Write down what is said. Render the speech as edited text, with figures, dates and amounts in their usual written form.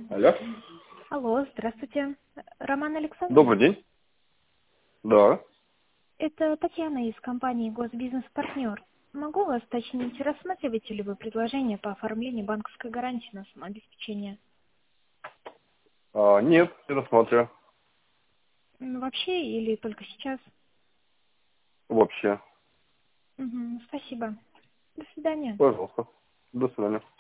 Алло. Алло, здравствуйте. Роман Александрович? Добрый день. Да. Это Татьяна из компании «Госбизнес-партнер». Могу вас уточнить, рассматриваете ли вы предложение по оформлению банковской гарантии на самообеспечение? Нет, не рассматриваю. Вообще или только сейчас? Вообще. Спасибо. До свидания. Пожалуйста. До свидания.